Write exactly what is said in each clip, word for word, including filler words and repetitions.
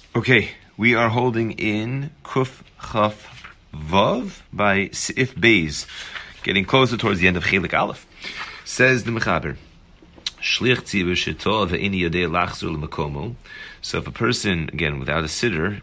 Okay, we are holding in Kuf Chaf Vav by Seif Beis, getting closer towards the end of Chelik Aleph. Says the Mechaber, Shlich Tzibur Shito ve'eni yodei lachzor l'makomo. So if a person, again, without a sitter,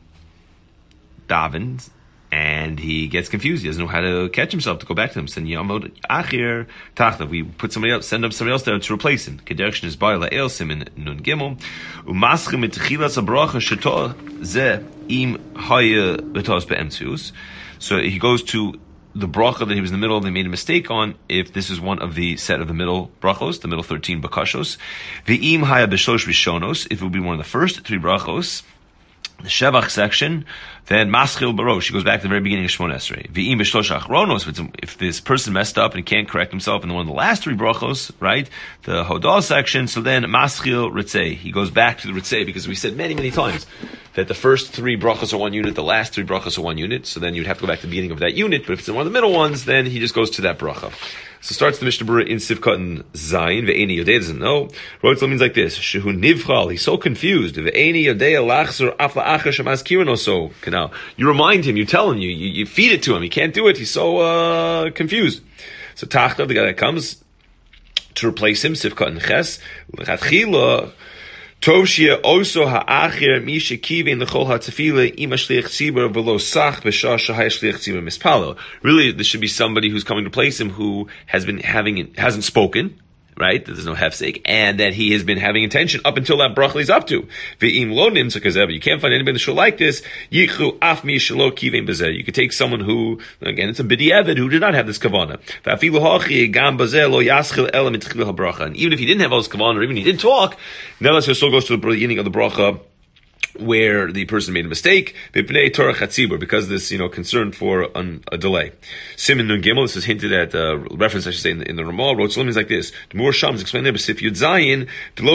davens, and he gets confused, he doesn't know how to catch himself to go back to him. Send Yamod Achir Tachtav. We put somebody else, send up somebody else there to replace him. Kederction is Baila Elsim in Nun Gimel. Umaschim et Chilas Abracha Sheto Ze Im Haya Betos Be'emtzius. So he goes to the bracha that he was in the middle, they made a mistake on, if this is one of the set of the middle brachos, the middle thirteen bakashos. The Im Haya B'Shlosh Rishonos, if it would be one of the first three brachos, the Shevach section, then Maschil Barosh, he goes back to the very beginning of Shmon Esrei. V'im b'shlosh achronos, if, if this person messed up and he can't correct himself in one of the last three brachos, right, the Hodah section, so then Maschil Ritzei, he goes back to the Ritzei, because we said many, many times that the first three brachos are one unit, the last three brachos are one unit, so then you'd have to go back to the beginning of that unit, but if it's in one of the middle ones, then he just goes to that bracha. So starts the Mishnah Berurah in Sivkot and Zayin. Ve'eni Yodei doesn't know. Rotzel means like this: Shehu Nivchal. He's so confused. Ve'eni Yodei Lachzor Af La'achar Shemaz Kirano. So now you remind him, you tell him, you, you you feed it to him. He can't do it. He's so uh, confused. So Tachtav, the guy that comes to replace him, Sivkot and Ches, L'chatchila. Tov shia also ha'achir misha kivein l'chol ha'tefila ima shliach tzibur v'lo sach b'shah shahai shliach tzibur mispalo. Really, there should be somebody who's coming to replace him who has been having, hasn't spoken, right? There's no hefsek, and that he has been having intention up until that bracha he's up to. Ve'im lo nimtza kazev. You can't find anybody that should like this. Yichu af mi shelo kivein b'zeh. You could take someone who, again, it's a b'di'evid, who did not have this kavana. Ve'afilu hachi gam b'zeh lo yaschil ela mitchil ha'bracha. And even if he didn't have all this kavana, or even if he did talk, nevertheless, he still goes to the beginning of the bracha where the person made a mistake, because this, you know, concern for an, a delay. Siman Nun Gimel, this is hinted at, uh, reference, I should say, in the, in the Ramah, wrote something like this. The more Shams explained there, but if Yud Zayin,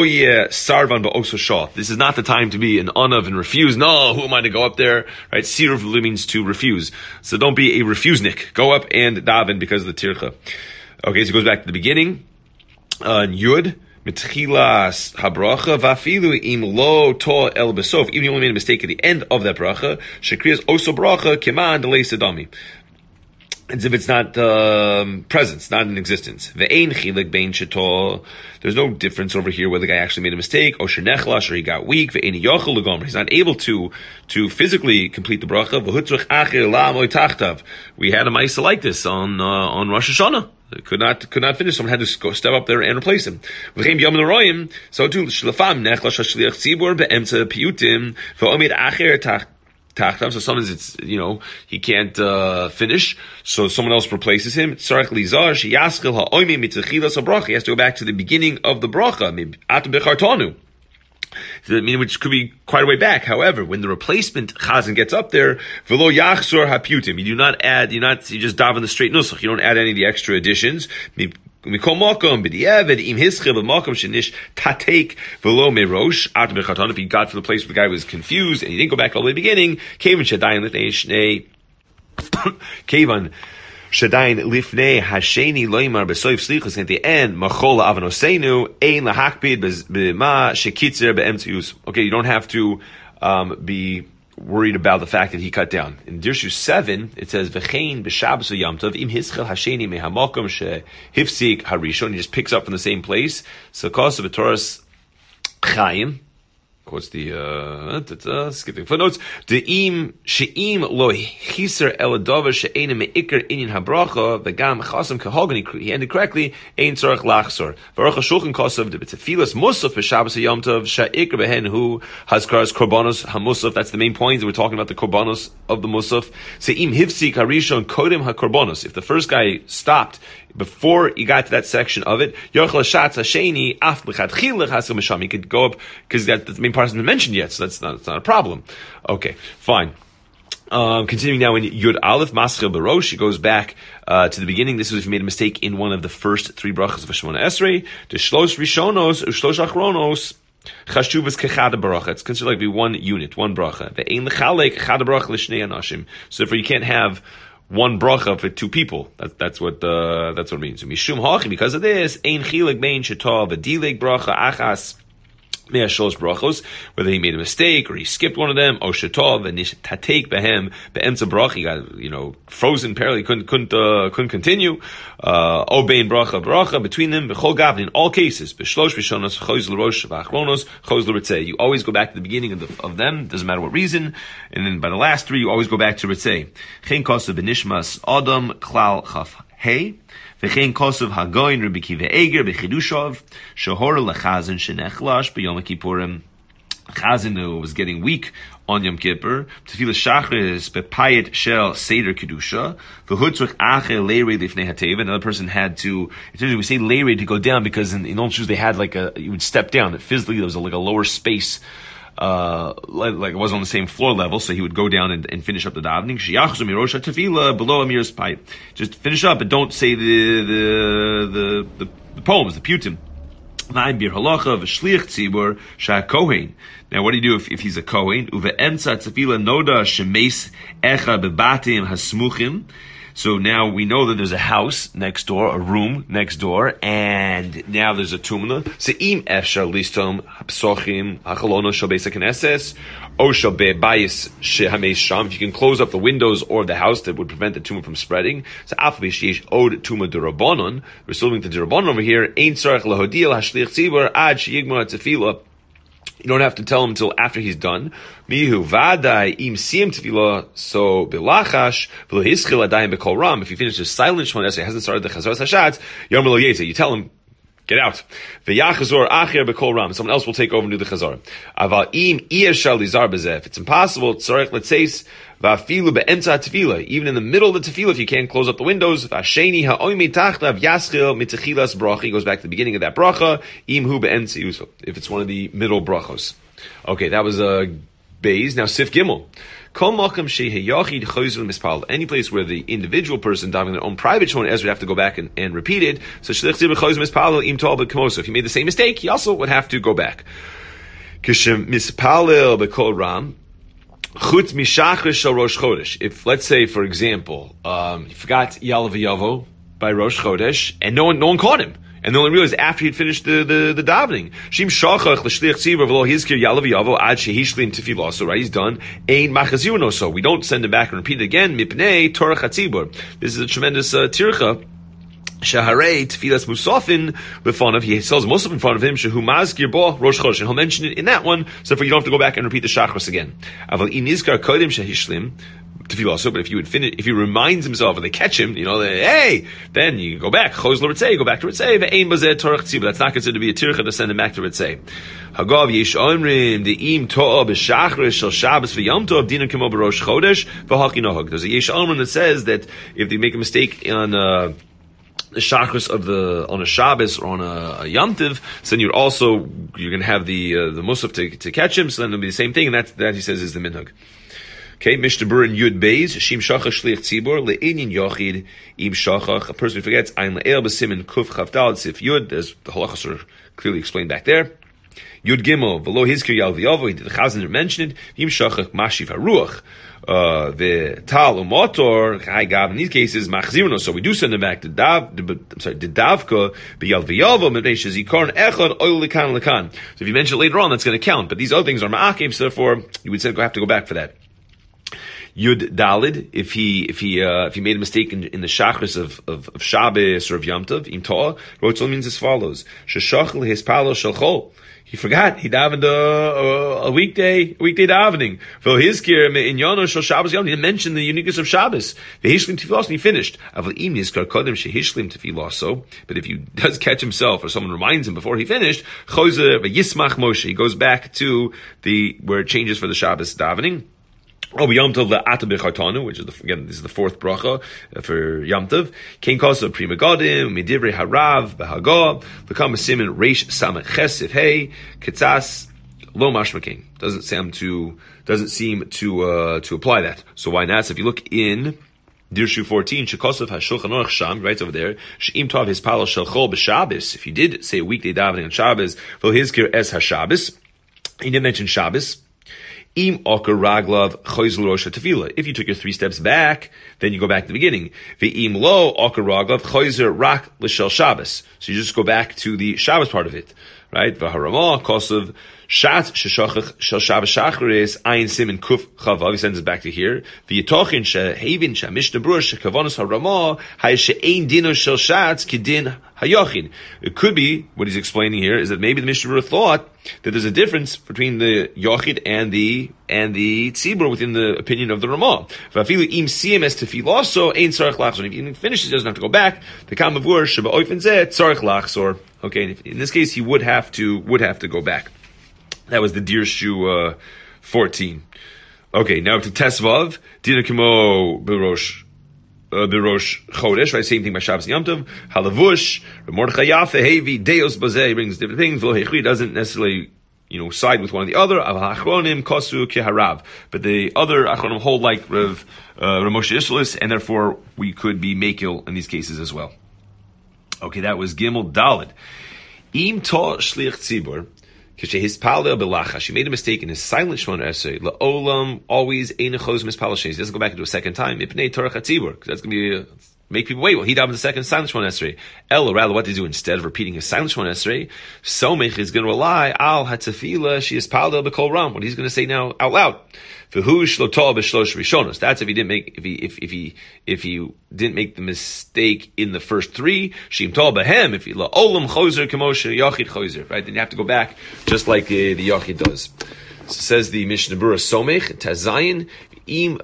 Sarvan Ba'oso Shah. This is not the time to be an unav and refuse. No, who am I to go up there? Right? Sirav means to refuse. So don't be a refusnik. Go up and daven because of the tircha. Okay, so it goes back to the beginning. Uh, Yud. Mitchilas habracha vafilu im lo to el besof. Even if you only made a mistake at the end of that bracha, shekriyas oso bracha keman delay sedami. As if it's not um, present, it's not in existence. Ve'ein chilik bein sheto. There's no difference over here whether the guy actually made a mistake, or shenechlash, or he got weak. Ve'ein yochel legomer. He's not able to to physically complete the bracha. V'hutzrich acher la moy tachtav. We had a ma'isa like this on uh, on Rosh Hashanah. Could not could not finish. Someone had to go step up there and replace him. So too, shlafam nechlash hashliach tzibur be'emtza piyutim v'omid acher tach. So sometimes it's, you know, he can't uh, finish, so someone else replaces him. He has to go back to the beginning of the bracha, which could be quite a way back. However, when the replacement chazan gets up there, v'lo yachzor haputim, you do not add, you not you just daven the straight nusach. You don't add any of the extra additions. If he got to the place where the guy was confused and he didn't go back all the way to the beginning, Kevan Shadayin lifnei hasheni loimar besoif slichus, at the end machola avanosenu ein lahakpid b'ma shekitzer be'emtzius. Okay, you don't have to um, be worried about the fact that he cut down. In Dirshu seven, it says v'chein b'shabbos yamtov im hischel hasheni mehamakom shehifsik harishon. He just picks up from the same place. So kosa b'toras Chaim quotes the uh, skipping footnotes. De'im she'im lo chiser eladover she'ena me'ikar inyan habracha v'gam chasam kahogani. He ended correctly. Ein tzorach lachsor. Baruch hashulchan kosav de'betzefilas musaf b'shabbos yom tov she'ikar behen hu hazkaras korbanos hamusaf. That's the main point. We're talking about the korbanos of the musaf. Se'im hivsik harishon kodem hakorbanos. If the first guy stopped before he got to that section of it, yochel shatz hasheni af b'chadchilach hasam misham. He could go up because that's the main part hasn't been mentioned yet, so that's not, that's not a problem. Okay, fine. Um, continuing now in Yud Aleph, Maschil Barosh, he goes back uh, to the beginning. This was if you made a mistake in one of the first three brachas of Shemona Esrei. The Shlosh Rishonos, Shlosh Achronos, Chashuvas Kechada Bracha. It's considered like be one unit, one bracha. The Ein Lechalek Chada Bracha L'Shnei Anashim. So therefore you can't have one bracha for two people. That, that's what uh, that's what it means. So Mishum Hachi, because of this, Ein Chilek Bein Shetav V'Dileg Bracha Achas whether he made a mistake or he skipped one of them, or shetov and tatek behem beemtza bracha, he got, you know, frozen, apparently couldn't couldn't uh, couldn't continue. Uh, obein bracha bracha between them, b'chol gavin, in all cases, b'shlosh b'shonos choz l'rosh v'achronos choz l'ritzeh. You always go back to the beginning of the, of them, doesn't matter what reason, and then by the last three, you always go back to ritzeh. Chen kosav b'nishmas adam klal chaf hey. V'chein kosav hagoyin Rabbi Kiva Eger b'chidushov shahor lechazan shenechlash b'yom kippurim. Chazan who was getting weak on Yom Kippur. Tefillah shachris bepayet shel seder kedusha. V'hutzrich acher leirei lifnei hateva. Another person had to. We say leirei to go down because in, in old shoes they had like a, you would step down. That physically there was a, like a lower space. Uh, like, like it wasn't on the same floor level, so he would go down and, and finish up the davening. Below Amir's pipe. Just finish up, but don't say the the the, the, the poems, the putim. Now, what do you do if, if he's a kohen? So now we know that there's a house next door, a room next door, and now there's a tumna. Se'im efshar listom hapsochim hachalonos shel beis hakneses o shel bebayis shehameis sham. If you can close up the windows or the house that would prevent the tumor from spreading. So af b'sheish od tumah derabanan. We're still looking to derabanan over here. Ein tzarich lahodiel hashliach tzibur ad sheyigmar tefillah. You don't have to tell him until after he's done. Mihu vadai im siyem tefillah so bilachash v'lo hischil adayim bekol ram. If he finishes silent shmon esrei, hasn't started the chazaras hashatz, yom lo yetze. You tell him, get out. V'yachazor acher bekol ram. Someone else will take over and do the chazar. Aval im iyeshal lizar bezeh. If it's impossible, tzarech letzeis v'afilu be'emtza tefillah. Even in the middle of the tefillah, if you can't close up the windows, v'asheni ha'oimi tachtav yaschil mitzechilas bracha. He goes back to the beginning of that bracha. Im hu be'emtza yusuf. If it's one of the middle brachos. Okay, that was a uh, Beis. Now Sif Gimel. Any place where the individual person davening their own private shon Ezra would have to go back and, and repeat it. So if he made the same mistake, he also would have to go back. If, let's say, for example, um, he forgot Yalav Yavo by Rosh Chodesh, and no one, no one caught him. And they only realized after he'd finished the, the, the davening. Shim shachach l'shliach tzibur v'lo hizkir yalav yavo ad shehishlim tefillah. So right, he's done. Ein machazirno. So we don't send him back and repeat it again. Mipnei torach hatzibur. This is a tremendous uh, tircha. Shaharei tefillas musafin b'fanav. He sells musaf in front of him. Shehu mazkir bo rosh chodesh. And he'll mention it in that one. So for you don't have to go back and repeat the shachris again. Aval in nizkar kodim shehishlim. Tefillah also, but if you would finish, if he reminds himself and they catch him, you know, they, hey, then you go back. Choz l'ritzei, go back to ritzei. Ve'ein bazeh torach tzibur. That's not considered to be a tircha to send him back to ritzei. Hagav yesh omrim de'im to'ah b'shachris shel Shabbos v'yom tov dinan kemo b'rosh chodesh v'haki nohag. There's a yesh omrim that says that if they make a mistake on uh, the shachris of the on a Shabbos or on a, a Yom Tov, so then you're also you're going to have the uh, the musaf to to catch him. So then it'll be the same thing, and that that he says is the minhag. Okay, Mishnah Berurah Yud Beis, Shim Shachach Shliach Tzibur, Le'inyin Yochid, Im Shachach, a person who forgets, Ein Le'el B'simin Kuf Chavdal Sif Yud, as the halachas are clearly explained back there. Yud Gimel, V'lo Hizkir Yal V'yovo, he did the Chazan mentioned it, Im Shachach Mashiv HaRuach, uh, the Tal Umotor, Chai Gav, in these cases, Machzirno, so we do send them back to Dav, I'm sorry, to Davka, B'yal V'yovo, Mepnei Shezikon Echad, Oil Lekan Lekan. So if you mention it later on, that's going to count, but these other things are Ma'akim, so therefore, you would have to go back for that. Yud Dalid, if he if he uh, if he made a mistake in, in the shachris of, of of Shabbos or of Yom Tov, Im To'ah, Rotzol means as follows: Sheshachel hispalo shalchol. He forgot he davened a, a, a weekday a weekday davening. For his kir in Yono shel Shabbos Yom, he didn't mention the uniqueness of Shabbos. The hishlim tefillah, and he finished. Avol im yizkar kodem shehishlim tefillah. So, but if he does catch himself or someone reminds him before he finished, chozer v'yismach Moshe. He goes back to the where it changes for the Shabbos davening. Oh, Yom Tov le'ata b'chartanu, which is the, again, this is the fourth bracha uh, for Yom Tov. Kein kosa prima godim, midivrei harav, b'hagah, v'kam simin reish samach chesif hey, ketzas, lo mashmaking. Doesn't seem to, doesn't seem to, uh, to apply that. So why not? So if you look in Dirshu fourteen, Shekosov HaShulchan Aruch Sham, right over there, She'im Tov his palo shalchol b'Shabbos. If you did say a weekday davening on Shabbos, v'lo hizkir es HaShabbos, he didn't mention Shabbos. Im oker raglav choyzl rosh tefillah. If you took your three steps back, then you go back to the beginning. Ve'im lo oker raglav choyzer rak l'shel Shabbos. So you just go back to the Shabbos part of it. right? V'harama kosav shat sheshachach shel Shabbos shacharis ayin simin kuf chavav. He sends it back to here. V'yitochin shehavin shemishnah brur shekavanos harama hay she'ein dino shel shat kidin hayochin. It could be what he's explaining here is that maybe the Mishnah Berurah thought that there's a difference between the yochid and the and the tzibur within the opinion of the Ramah. V'afilu im siyem es tefilaso ein tzarich lachzor. If he finishes, he doesn't have to go back. The kamavur sheba oifen zeh tzarich lachzor. Okay, in this case, he would have to would have to go back. That was the Dirshu uh, fourteen. Okay, now to Tesvav, Dina Kimo Birosh Birosh Chodesh, right? Same thing by Shabbos Yom Tov. Halavush, Mordechai Yafe, Hevi, Deos Bazeh, brings different things. Lo Hechri doesn't necessarily, you know, side with one or the other. Av Achronim Kosu Keharav. But the other Achronim hold like Rav uh, Moshe Isserles, and therefore we could be Mekil in these cases as well. Okay, that was Gimel Daled. Im To Shliach Tzibur. She made a mistake in his silent Shemona Esrei. La'olam always einachos mispal sheis. He doesn't go back into a second time. Ipnei Torah Chatzibur, because that's going to be a, make people wait. Well, he davened the second silent Shemona Esrei. Ella, rather, what does he do instead of repeating his silent Shemona Esrei? Somech is going to rely al hatzafila. She is palda b'kol ram. What he's going to say now out loud. V'hu shloto b'shlosh rishonos. That's if he didn't make if he if if he if he didn't make the mistake in the first three. Shim tol b'hem. If he la'olam chozer k'moshe yachid chozer. Right, then you have to go back just like the, the yachid does. So says the Mishnah Berurah Somech Tazayin im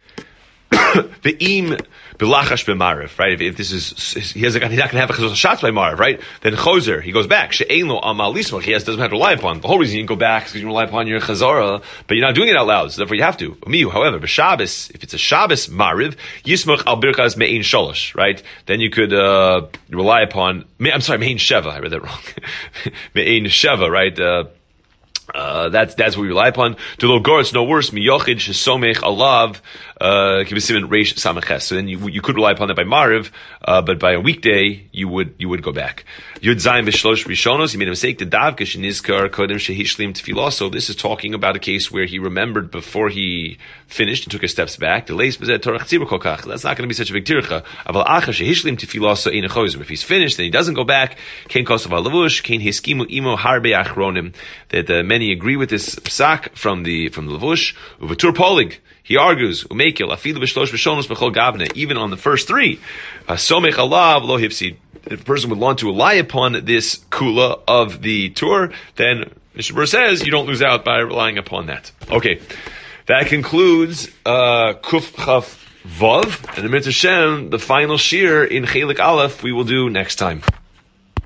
ve'im b'lachash b'marav, right? If, if this is, he has a, he's not going to have a chazos shots by marav, right? Then chozer, he goes back. She'ein lo amal lismach, he has, doesn't have to rely upon. The whole reason you can go back is because you rely upon your chazara, but you're not doing it out loud, so therefore you have to. Miyu, however, b'Shabbos, if it's a Shabbos marav, yismach al birkas me'ein sholosh, right? Then you could uh, rely upon. I'm sorry, me'ein sheva. I read that wrong. Me'ein sheva, right? Uh, Uh, that's, that's what we rely upon. To lo goretz, no worse, miyochid, shesomech, alav, uh, kibisimin, reish, samaches. So then you, you could rely upon that by Mariv, uh, but by a weekday, you would, you would go back. Yud zayin b'shlosh rishonos, he made a mistake, the davka, shenizkar, kodem, shehishlim, tefillah. So this is talking about a case where he remembered before he finished and took his steps back. The leis bezeh torach tzibur kolkach. That's not going to be such a big tircha. Aval acha, shehishlim, tefillah, so ein chozer. If he's finished, then he doesn't go back. Kein kosav alavush, kein hiskimu imo harbe achronim. That, uh, many agree with this psak from the from the Lavush. Uvatur Polig, he argues, Umekil, afilu b'shlosh b'shonos b'chol gavne, even on the first three, somech alav lo hifsid. If a person would want to rely upon this kula of the tour, then Mishnah Berurah says you don't lose out by relying upon that. Okay, that concludes uh, Kuf Chaf Vav, and the Mitzvah Shem, the final shir in Chelik Aleph, we will do next time.